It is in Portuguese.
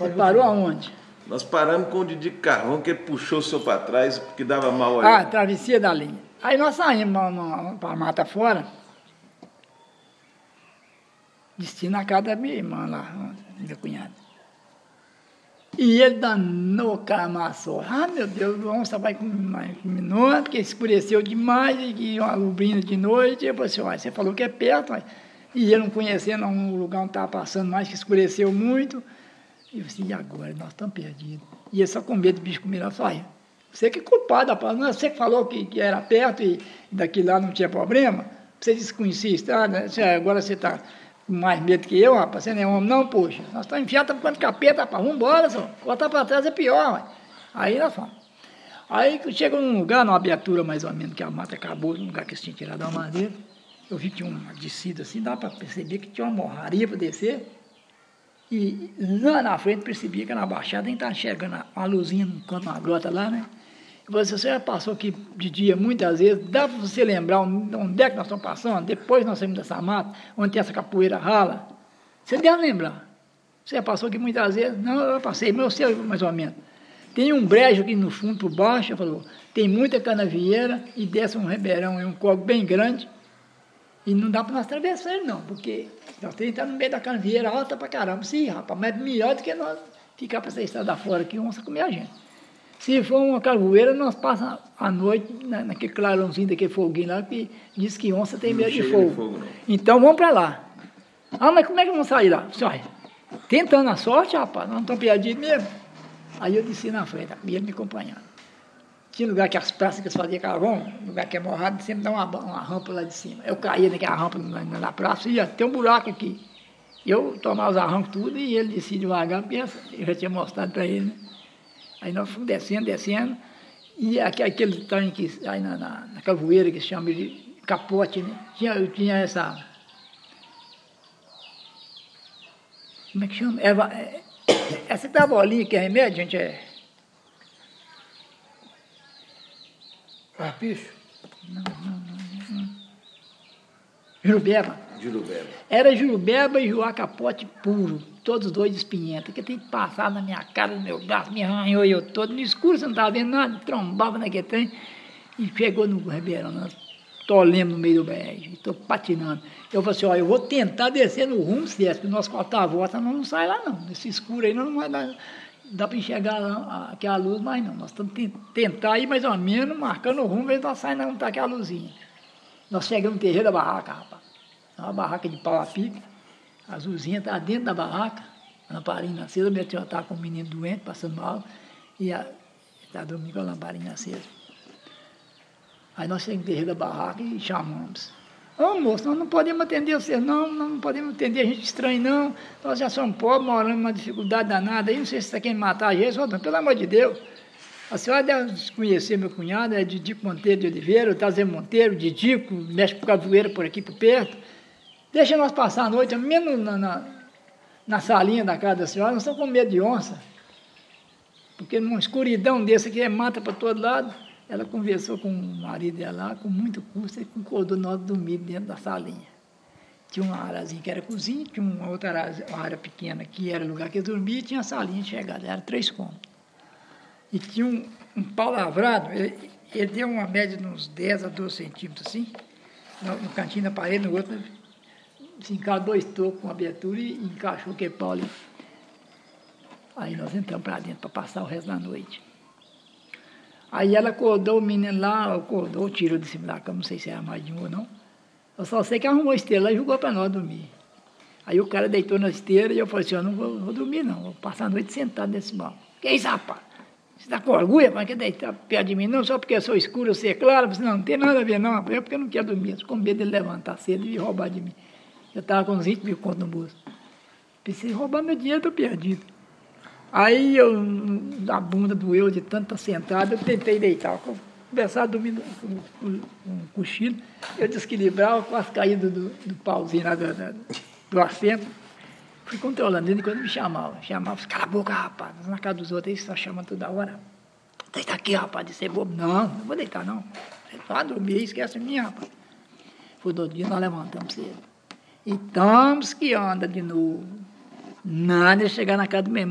Você parou aonde? Nós paramos com o Didi Carvão, que ele puxou o senhor para trás, porque dava mal aí. Ah, travessia da linha. Aí nós saímos para a mata fora, destino a casa da minha irmã lá, minha cunhada. E ele danou, camaçou. Ah, meu Deus, a onça vai comigo, porque escureceu demais, e que uma lubrina de noite. Eu falei assim, olha, você falou que é perto, mas... E ele não conhecendo um lugar onde estava passando mais, que escureceu muito. E eu disse, e agora? Nós estamos perdidos. E ele só com medo do bicho comer, nós olha, você que é culpado, rapaz. Não é você que falou que era perto e daqui lá não tinha problema? Você disse que conhecia a estrada, agora você está com mais medo que eu, rapaz. Você não é homem, não, poxa. Nós estamos enfiados, estamos quanto capeta, rapaz. Vamos embora, só. Voltar para trás é pior, ué. Aí nós fomos. Aí chegou num lugar, numa abertura mais ou menos, que a mata acabou, num lugar que eles tinham tirado uma madeira. Eu vi que tinha uma descida assim, dá para perceber que tinha uma morraria para descer. E lá na frente percebi que na baixada a gente estava enxergando uma luzinha no canto, uma grota lá, né? Eu falei, se você já passou aqui de dia muitas vezes, dá para você lembrar onde é que nós estamos passando, depois nós saímos dessa mata, onde tem essa capoeira rala? Você deve lembrar. Você já passou aqui muitas vezes? Não, eu passei, mas eu sei mais ou menos. Tem um brejo aqui no fundo, por baixo, falou, tem muita canavieira e desce um ribeirão e um córrego bem grande. E não dá para nós atravessar ele, não, porque nós temos que estar no meio da canavieira alta para caramba. Sim, rapaz, mas é melhor do que nós ficar para essa estrada fora aqui, onça comer a gente. Se for uma carvoeira, nós passamos a noite naquele clarãozinho daquele foguinho lá, que diz que onça tem medo de fogo. Então vamos para lá. Ah, mas como é que vamos sair lá? Olha, tentando a sorte, rapaz, nós não estamos perdidos mesmo. Aí eu desci na frente, e ele me acompanhando. Tinha lugar que as praças que eles faziam carvão, lugar que é morrado, sempre dá uma rampa lá de cima. Eu caía naquela rampa na praça e ia ter um buraco aqui. Eu tomava os arrancos tudo e ele descia devagar, porque eu já tinha mostrado para ele, né? Aí nós fomos descendo, e aquele tanque aí na cavoeira que se chama de capote, né? Eu tinha essa... Como é que chama? Essa tabolinha que é remédio, gente, é... Carpicho? Não. Jurubeba. Era jurubeba e juá capote puro, todos dois espinhentos, que tem que passar na minha cara, no meu braço, me arranhou eu todo, no escuro você não estava vendo nada, trombava naquele trem, e chegou no ribeirão, nós tolemos no meio do brejo, estou patinando. Eu falei assim, olha, eu vou tentar descer no rumo certo, porque nós cortar a volta, nós não sai lá não, nesse escuro aí não vai dar... Dá para enxergar aquela luz, mas não. Nós estamos tentar ir mais ou menos, marcando o rumo, ver se nós saímos onde está aquela luzinha. Nós chegamos no terreiro da barraca, rapaz. É uma barraca de pau a pique. A Zuzinha estava dentro da barraca, a lamparina acesa. Minha tia estava com um menino doente, passando mal, e estava dormindo com a lamparina acesa. Aí nós chegamos no terreiro da barraca e chamamos. Ô moço, nós não podemos atender vocês, não podemos atender a gente estranha, não. Nós já somos pobres, morando numa dificuldade danada aí, não sei se você está querendo matar a gente, pelo amor de Deus. A senhora deve desconhecer meu cunhado, é Didico Monteiro de Oliveira, o Tazer Monteiro, Didico, mexe com capoeira por aqui por perto. Deixa nós passar a noite, mesmo na salinha da casa da senhora, nós estamos com medo de onça. Porque numa escuridão dessa aqui, mata para todo lado. Ela conversou com o marido dela lá, com muito custo, e concordou nós dormir dentro da salinha. Tinha uma áreazinha que era cozinha, tinha uma outra área, uma área pequena que era o lugar que eu dormia, e tinha a salinha chegada, era 3 cômodos. E tinha um pau lavrado, ele deu uma média de uns 10 a 12 centímetros assim, no cantinho da parede, no outro, se encaixou 2 tocos com abertura e encaixou aquele pau ali. Aí nós entramos para dentro para passar o resto da noite. Aí ela acordou o menino lá, tirou de cima da cama, não sei se era mais de um ou não. Eu só sei que arrumou a esteira lá e jogou para nós dormir. Aí o cara deitou na esteira e eu falei assim, eu não vou dormir não, vou passar a noite sentado nesse banco. Que isso, rapaz? Você está com orgulho, rapaz, quer deitar perto de mim? Não, só porque eu sou escuro, eu sei, claro. Eu falei, não tem nada a ver não, rapaz, porque eu não quero dormir. Eu com medo dele levantar cedo e roubar de mim. Eu estava com uns 20 mil contos no bolso. Pensei, roubar meu dinheiro, estou perdido. Aí a bunda doeu de tanto estar sentado, eu tentei deitar, conversar, dormindo com um cochilo, eu desequilibrava, quase caí do pauzinho lá do assento, fui controlando ele quando me chamava, cala a boca, rapaz, na casa dos outros, aí você só chama toda hora, deita aqui, rapaz, de ser bobo, não vou deitar não, você vai dormir, esquece de mim, rapaz. Foi do outro dia, nós levantamos cedo, e estamos que anda de novo, nada de chegar na casa do meu irmão.